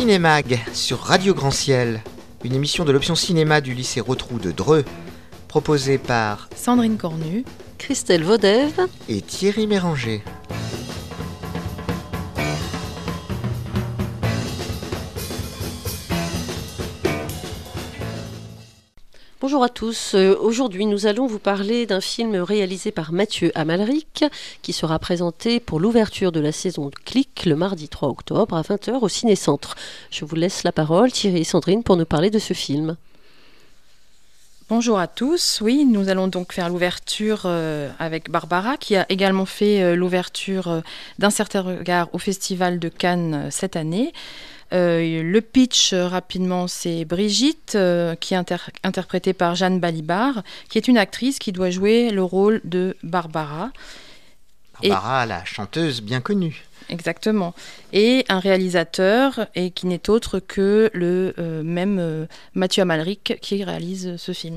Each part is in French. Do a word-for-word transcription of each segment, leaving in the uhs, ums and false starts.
Cinémag sur Radio Grand Ciel, une émission de l'option cinéma du lycée Rotrou de Dreux, proposée par Sandrine Cornu, Christelle Vaudève et Thierry Méranger. Bonjour à tous. Euh, aujourd'hui, nous allons vous parler d'un film réalisé par Mathieu Amalric qui sera présenté pour l'ouverture de la saison de Click le mardi trois octobre à vingt heures au Ciné-Centre. Je vous laisse la parole, Thierry et Sandrine, pour nous parler de ce film. Bonjour à tous. Oui, nous allons donc faire l'ouverture euh, avec Barbara qui a également fait euh, l'ouverture euh, d'un certain regard au Festival de Cannes euh, cette année. Euh, le pitch, euh, rapidement, c'est Brigitte, euh, qui est inter- interprétée par Jeanne Balibar, qui est une actrice qui doit jouer le rôle de Barbara. Barbara, et... la chanteuse bien connue. Exactement. Et un réalisateur, et qui n'est autre que le euh, même euh, Mathieu Amalric qui réalise ce film.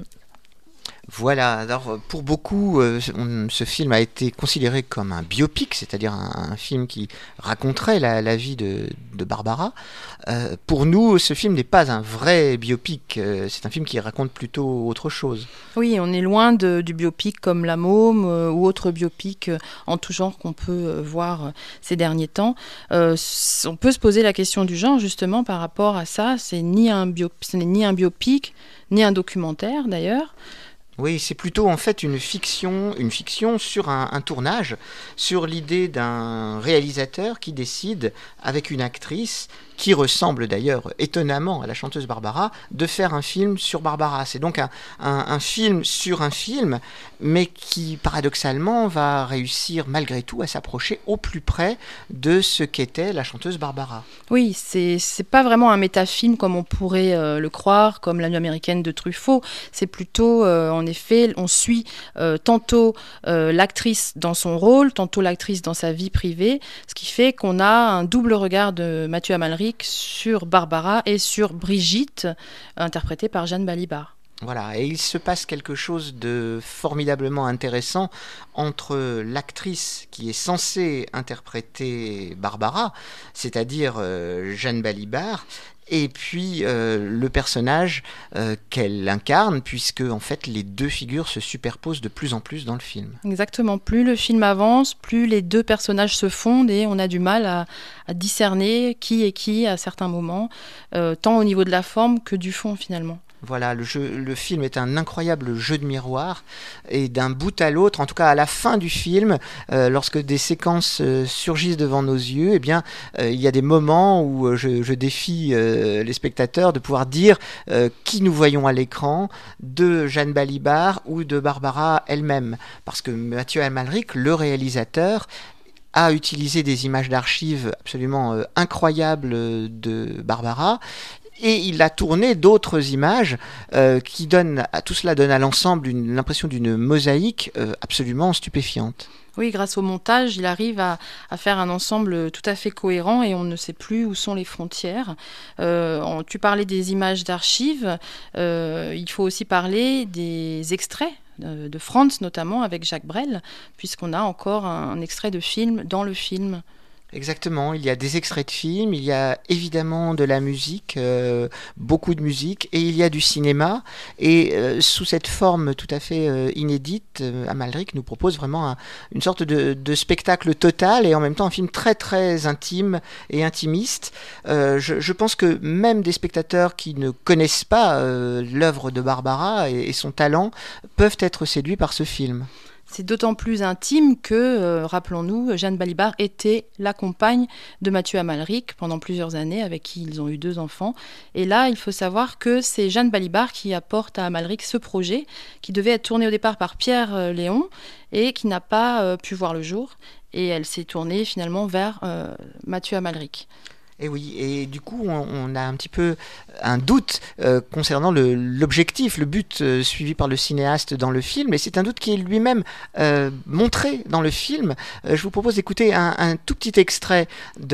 Voilà, alors pour beaucoup, euh, on, ce film a été considéré comme un biopic, c'est-à-dire un, un film qui raconterait la, la vie de, de Barbara. Euh, pour nous, ce film n'est pas un vrai biopic, euh, c'est un film qui raconte plutôt autre chose. Oui, on est loin de, du biopic comme La Môme euh, ou autre biopic euh, en tout genre qu'on peut euh, voir euh, ces derniers temps. Euh, on peut se poser la question du genre justement par rapport à ça. C'est ni un bio, ce n'est ni un biopic, ni un documentaire d'ailleurs. Oui, c'est plutôt en fait une fiction, une fiction sur un, un tournage, sur l'idée d'un réalisateur qui décide, avec une actrice, qui ressemble d'ailleurs étonnamment à la chanteuse Barbara, de faire un film sur Barbara. C'est donc un, un, un film sur un film, mais qui paradoxalement va réussir malgré tout à s'approcher au plus près de ce qu'était la chanteuse Barbara. Oui, c'est, c'est pas vraiment un métafilm comme on pourrait euh, le croire, comme La Nuit américaine de Truffaut. C'est plutôt, euh, en effet, on suit euh, tantôt euh, l'actrice dans son rôle, tantôt l'actrice dans sa vie privée, ce qui fait qu'on a un double regard de Mathieu Amalric sur Barbara et sur Brigitte, interprétée par Jeanne Balibar. Voilà, et il se passe quelque chose de formidablement intéressant entre l'actrice qui est censée interpréter Barbara, c'est-à-dire euh, Jeanne Balibar, et puis euh, le personnage euh, qu'elle incarne, puisque en fait les deux figures se superposent de plus en plus dans le film. Exactement, plus le film avance, plus les deux personnages se fondent et on a du mal à, à discerner qui est qui à certains moments, euh, tant au niveau de la forme que du fond finalement. Voilà, le, jeu, le film est un incroyable jeu de miroir et d'un bout à l'autre, en tout cas à la fin du film, euh, lorsque des séquences euh, surgissent devant nos yeux, eh bien, euh, il y a des moments où euh, je, je défie euh, les spectateurs de pouvoir dire euh, qui nous voyons à l'écran, de Jeanne Balibar ou de Barbara elle-même. Parce que Mathieu Amalric, le réalisateur, a utilisé des images d'archives absolument euh, incroyables de Barbara. Et il a tourné d'autres images euh, qui donnent, à tout cela donne à l'ensemble une, l'impression d'une mosaïque euh, absolument stupéfiante. Oui, grâce au montage, il arrive à, à faire un ensemble tout à fait cohérent et on ne sait plus où sont les frontières. Euh, on, tu parlais des images d'archives, euh, il faut aussi parler des extraits de, de Franz, notamment avec Jacques Brel, puisqu'on a encore un, un extrait de film dans le film. Exactement, il y a des extraits de films, il y a évidemment de la musique, euh, beaucoup de musique, et il y a du cinéma, et euh, sous cette forme tout à fait euh, inédite, euh, Amalric nous propose vraiment un, une sorte de, de spectacle total, et en même temps un film très très intime et intimiste. Euh, je, je pense que même des spectateurs qui ne connaissent pas euh, l'œuvre de Barbara et, et son talent peuvent être séduits par ce film. C'est d'autant plus intime que, euh, rappelons-nous, Jeanne Balibar était la compagne de Mathieu Amalric pendant plusieurs années, avec qui ils ont eu deux enfants. Et là, il faut savoir que c'est Jeanne Balibar qui apporte à Amalric ce projet, qui devait être tourné au départ par Pierre euh, Léon, et qui n'a pas euh, pu voir le jour. Et elle s'est tournée finalement vers euh, Mathieu Amalric. Et oui, et du coup, on, on a un petit peu un doute euh, concernant le, l'objectif, le but euh, suivi par le cinéaste dans le film, et c'est un doute qui est lui-même euh, montré dans le film. Euh, je vous propose d'écouter un, un tout petit extrait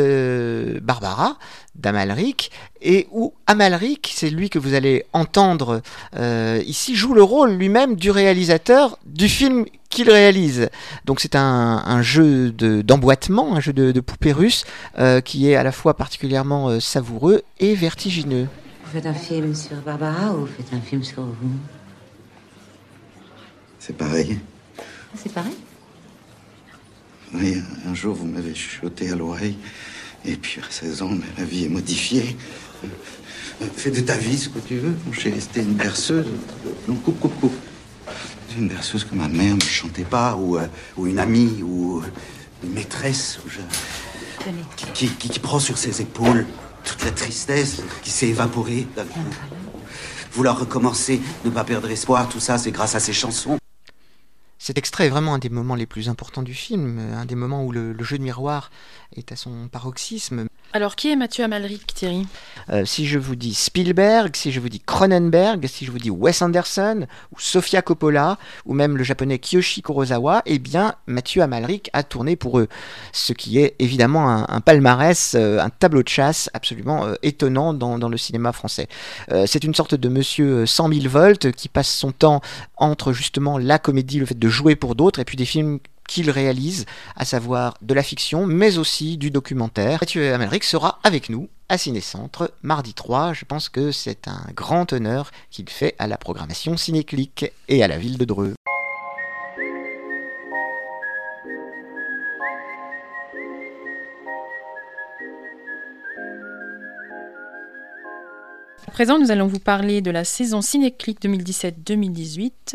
de Barbara, d'Amalric, et où Amalric, c'est lui que vous allez entendre euh, ici, joue le rôle lui-même du réalisateur du film qu'il réalise. Donc c'est un, un jeu de, d'emboîtement, un jeu de, de poupées russes euh, qui est à la fois particulièrement euh, savoureux et vertigineux. Vous faites un film sur Barbara ou vous faites un film sur vous? C'est pareil. C'est pareil? Oui, un jour vous m'avez chuchoté à l'oreille, et puis à seize ans, mais la vie est modifiée. Fais de ta vie ce que tu veux, mon chéri, c'était une berceuse. Non, coupe, coupe, coupe. Une berceuse que ma mère ne chantait pas, ou, euh, ou une amie, ou une maîtresse, ou je... qui, qui, qui prend sur ses épaules toute la tristesse qui s'est évaporée d'un coup. Vouloir recommencer, ne pas perdre espoir, tout ça, c'est grâce à ces chansons. Cet extrait est vraiment un des moments les plus importants du film, un des moments où le, le jeu de miroir est à son paroxysme. Alors, qui est Mathieu Amalric, Thierry ? euh, Si je vous dis Spielberg, si je vous dis Cronenberg, si je vous dis Wes Anderson, ou Sofia Coppola, ou même le japonais Kiyoshi Kurosawa, eh bien, Mathieu Amalric a tourné pour eux. Ce qui est évidemment un, un palmarès, euh, un tableau de chasse absolument euh, étonnant dans, dans le cinéma français. Euh, c'est une sorte de monsieur cent mille volts qui passe son temps entre justement la comédie, le fait de jouer pour d'autres, et puis des films qu'il réalise, à savoir de la fiction, mais aussi du documentaire. Mathieu Amalric sera avec nous à Ciné-Centre mardi trois. Je pense que c'est un grand honneur qu'il fait à la programmation Cinéclick et à la ville de Dreux. À présent, nous allons vous parler de la saison Cinéclick deux mille dix-sept deux mille dix-huit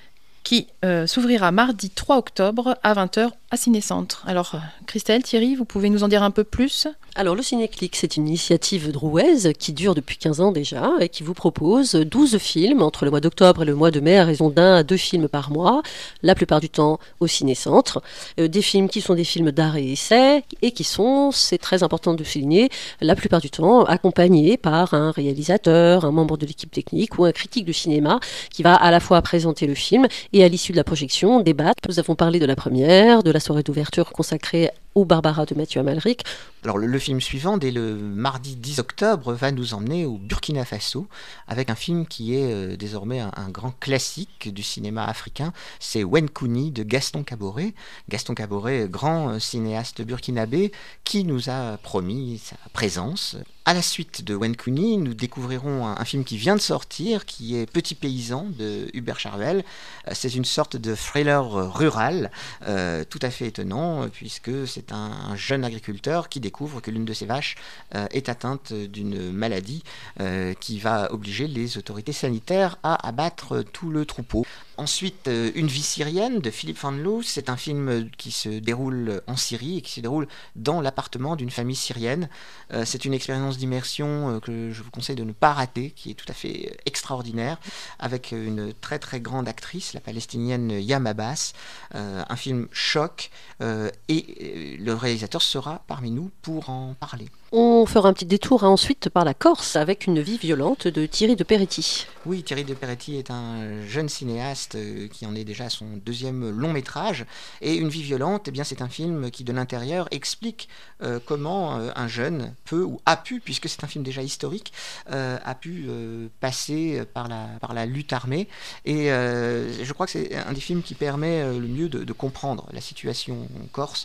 qui euh, s'ouvrira mardi trois octobre à vingt heures à Ciné-Centre. Alors, Christelle, Thierry, vous pouvez nous en dire un peu plus ? Alors, le Cinéclick, c'est une initiative drouaise qui dure depuis quinze ans déjà et qui vous propose douze films entre le mois d'octobre et le mois de mai à raison d'un à deux films par mois, la plupart du temps au Ciné-Centre. Euh, des films qui sont des films d'art et essai et qui sont, c'est très important de souligner, la plupart du temps accompagnés par un réalisateur, un membre de l'équipe technique ou un critique de cinéma qui va à la fois présenter le film et à l'issue de la projection débattre. Nous avons parlé de la première, de la soirée d'ouverture consacrée au Barbara de Mathieu Amalric. Alors le, le film suivant, dès le mardi dix octobre, va nous emmener au Burkina Faso avec un film qui est euh, désormais un, un grand classique du cinéma africain. C'est Wenkuni de Gaston Caboret. Gaston Caboret, grand euh, cinéaste burkinabé, qui nous a promis sa présence. À la suite de Wenkuni, nous découvrirons un, un film qui vient de sortir, qui est Petit Paysan de Hubert Charvel. Euh, c'est une sorte de thriller rural, euh, tout à fait étonnant, puisque c'est un, un jeune agriculteur qui découvre que l'une de ses vaches euh, est atteinte d'une maladie euh, qui va obliger les autorités sanitaires à abattre tout le troupeau. Ensuite, euh, Une vie syrienne de Philippe Van Loo. C'est un film qui se déroule en Syrie et qui se déroule dans l'appartement d'une famille syrienne. Euh, c'est une expérience d'immersion euh, que je vous conseille de ne pas rater, qui est tout à fait extraordinaire, avec une très très grande actrice, la palestinienne Yam Abbas. Euh, un film choc euh, et le réalisateur sera parmi nous pour en parler. On fera un petit détour hein, ensuite par la Corse avec Une vie violente de Thierry de Peretti. Oui, Thierry de Peretti est un jeune cinéaste euh, qui en est déjà à son deuxième long métrage. Et Une vie violente, eh bien, c'est un film qui de l'intérieur explique euh, comment euh, un jeune peut ou a pu, puisque c'est un film déjà historique, euh, a pu euh, passer par la, par la lutte armée. Et euh, je crois que c'est un des films qui permet euh, le mieux de, de comprendre la situation en Corse.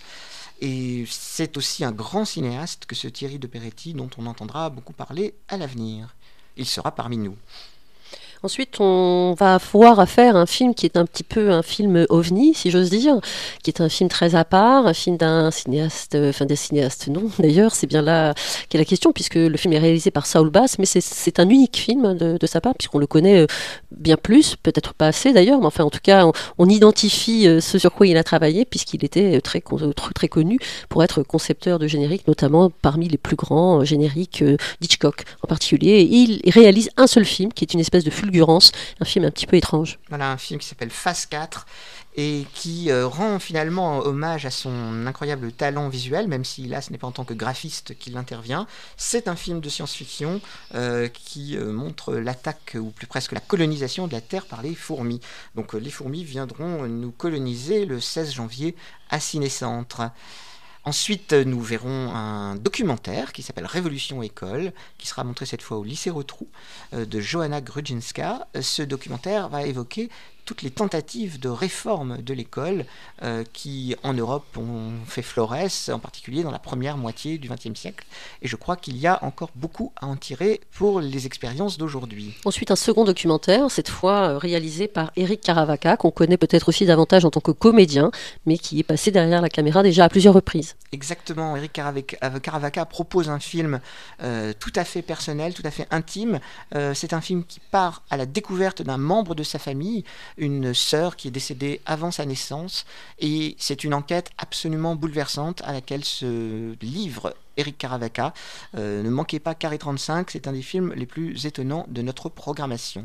Et c'est aussi un grand cinéaste que ce Thierry de Peretti dont on entendra beaucoup parler à l'avenir. Il sera parmi nous. Ensuite, on va voir à faire un film qui est un petit peu un film ovni, si j'ose dire, qui est un film très à part, un film d'un cinéaste, enfin des cinéastes, non, d'ailleurs, c'est bien là qu'est la question, puisque le film est réalisé par Saul Bass, mais c'est, c'est un unique film de, de sa part, puisqu'on le connaît bien plus, peut-être pas assez d'ailleurs, mais enfin, en tout cas, on, on identifie ce sur quoi il a travaillé, puisqu'il était très, très, très connu pour être concepteur de génériques, notamment parmi les plus grands génériques d'Hitchcock en particulier. Et il réalise un seul film, qui est une espèce de fulgurance, un film un petit peu étrange. Voilà, un film qui s'appelle Phase quatre et qui euh, rend finalement hommage à son incroyable talent visuel, même si là ce n'est pas en tant que graphiste qu'il intervient. C'est un film de science-fiction euh, qui euh, montre l'attaque, ou plus presque la colonisation de la Terre par les fourmis. Donc euh, les fourmis viendront nous coloniser le seize janvier à Ciné-Centre. Ensuite, nous verrons un documentaire qui s'appelle Révolution École, qui sera montré cette fois au lycée Rotrou, euh, de Johanna Grudzinska. Ce documentaire va évoquer toutes les tentatives de réforme de l'école euh, qui, en Europe, ont fait florès, en particulier dans la première moitié du vingtième siècle. Et je crois qu'il y a encore beaucoup à en tirer pour les expériences d'aujourd'hui. Ensuite, un second documentaire, cette fois réalisé par Éric Caravaca, qu'on connaît peut-être aussi davantage en tant que comédien, mais qui est passé derrière la caméra déjà à plusieurs reprises. Exactement, Éric Caravaca propose un film euh, tout à fait personnel, tout à fait intime. Euh, c'est un film qui part à la découverte d'un membre de sa famille, une sœur qui est décédée avant sa naissance, et c'est une enquête absolument bouleversante à laquelle se livre Éric Caravaca. Euh, ne manquez pas Carré trente-cinq, c'est un des films les plus étonnants de notre programmation.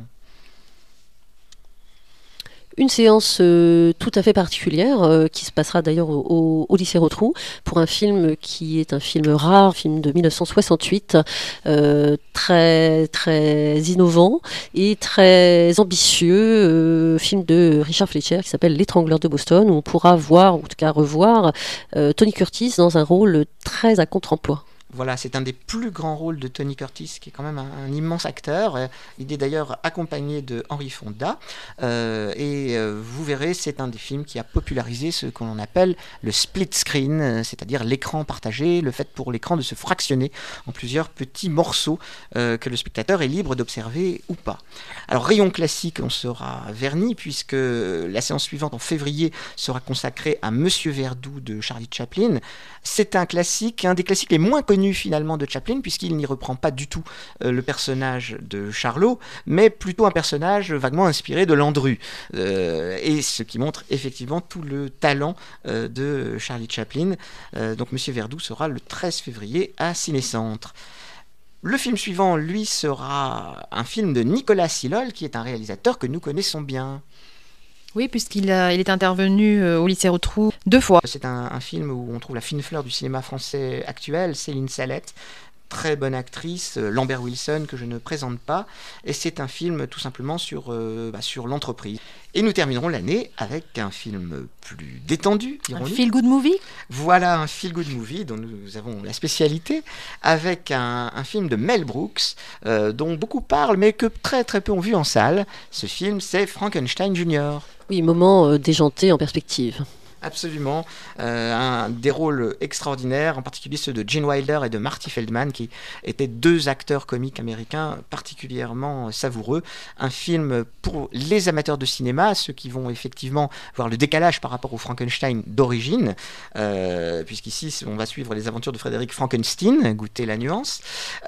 Une séance euh, tout à fait particulière euh, qui se passera d'ailleurs au, au, au lycée Rotrou pour un film qui est un film rare, un film de mille neuf cent soixante-huit, euh, très très innovant et très ambitieux, euh, film de Richard Fleischer qui s'appelle L'étrangleur de Boston, où on pourra voir, ou en tout cas revoir, euh, Tony Curtis dans un rôle très à contre-emploi. Voilà, c'est un des plus grands rôles de Tony Curtis, qui est quand même un, un immense acteur. Euh, il est d'ailleurs accompagné de Henry Fonda. Euh, et euh, vous verrez, c'est un des films qui a popularisé ce qu'on appelle le split screen, euh, c'est-à-dire l'écran partagé, le fait pour l'écran de se fractionner en plusieurs petits morceaux euh, que le spectateur est libre d'observer ou pas. Alors, rayon classique, on sera verni, puisque la séance suivante, en février, sera consacrée à Monsieur Verdoux de Charlie Chaplin. C'est un classique, un des classiques les moins connus finalement de Chaplin, puisqu'il n'y reprend pas du tout euh, le personnage de Charlot, mais plutôt un personnage vaguement inspiré de Landru, euh, et ce qui montre effectivement tout le talent euh, de Charlie Chaplin. Euh, donc Monsieur Verdoux sera le treize février à Ciné-Centre. Le film suivant, lui, sera un film de Nicolas Silol, qui est un réalisateur que nous connaissons bien. Oui, puisqu'il a, il est intervenu euh, au lycée Rotrou deux fois. C'est un, un film où on trouve la fine fleur du cinéma français actuel, Céline Salette, très bonne actrice, euh, Lambert Wilson, que je ne présente pas, et c'est un film tout simplement sur, euh, bah, sur l'entreprise. Et nous terminerons l'année avec un film plus détendu, Un feel-good movie. Voilà, un feel-good movie dont nous avons la spécialité, avec un, un film de Mel Brooks, euh, dont beaucoup parlent, mais que très très peu ont vu en salle. Ce film, c'est Frankenstein Junior Oui, moment euh, déjanté en perspective. Absolument, euh, un, des rôles extraordinaires, en particulier ceux de Gene Wilder et de Marty Feldman, qui étaient deux acteurs comiques américains particulièrement savoureux. Un film pour les amateurs de cinéma, ceux qui vont effectivement voir le décalage par rapport au Frankenstein d'origine, euh, puisqu'ici on va suivre les aventures de Frédéric Frankenstein, goûter la nuance,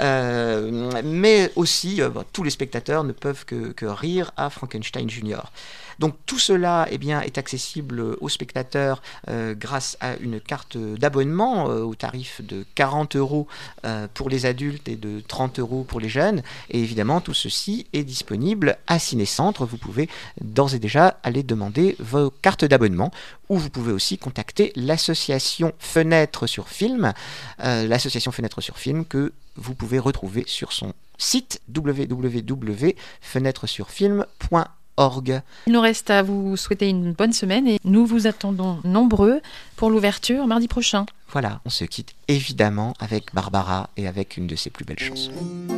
euh, mais aussi euh, bon, tous les spectateurs ne peuvent que, que rire à Frankenstein Junior. Donc tout cela eh bien, est accessible aux spectateurs euh, grâce à une carte d'abonnement euh, au tarif de quarante euros euh, pour les adultes et de trente euros pour les jeunes. Et évidemment, tout ceci est disponible à Ciné-Centre. Vous pouvez d'ores et déjà aller demander vos cartes d'abonnement, ou vous pouvez aussi contacter l'association Fenêtre sur Film, euh, l'association Fenêtre sur Film que vous pouvez retrouver sur son site w w w point fenêtre sur film point org. Il nous reste à vous souhaiter une bonne semaine et nous vous attendons nombreux pour l'ouverture mardi prochain. Voilà, on se quitte évidemment avec Barbara et avec une de ses plus belles chansons.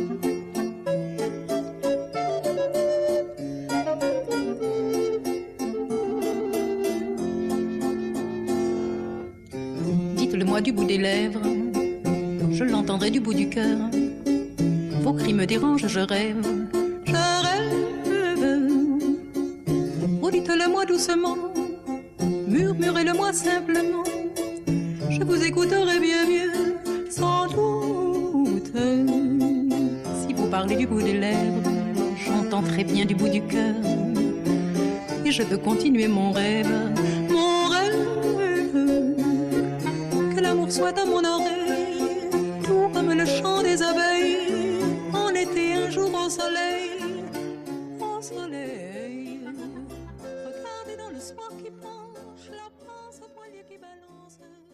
Dites-le-moi du bout des lèvres, je l'entendrai du bout du cœur. Vos cris me dérangent, je rêve, je rêve. Oh, dites-le-moi doucement, murmurez-le-moi simplement. Je vous écouterai bien mieux, sans doute. Si vous parlez du bout des lèvres, j'entends très bien du bout du cœur. Et je veux continuer mon rêve, mon rêve. Que l'amour soit à mon oreille, tout comme le chant des abeilles. En été, un jour au soleil, au soleil. Regardez dans le soir qui penche, la pince au poignet qui balance.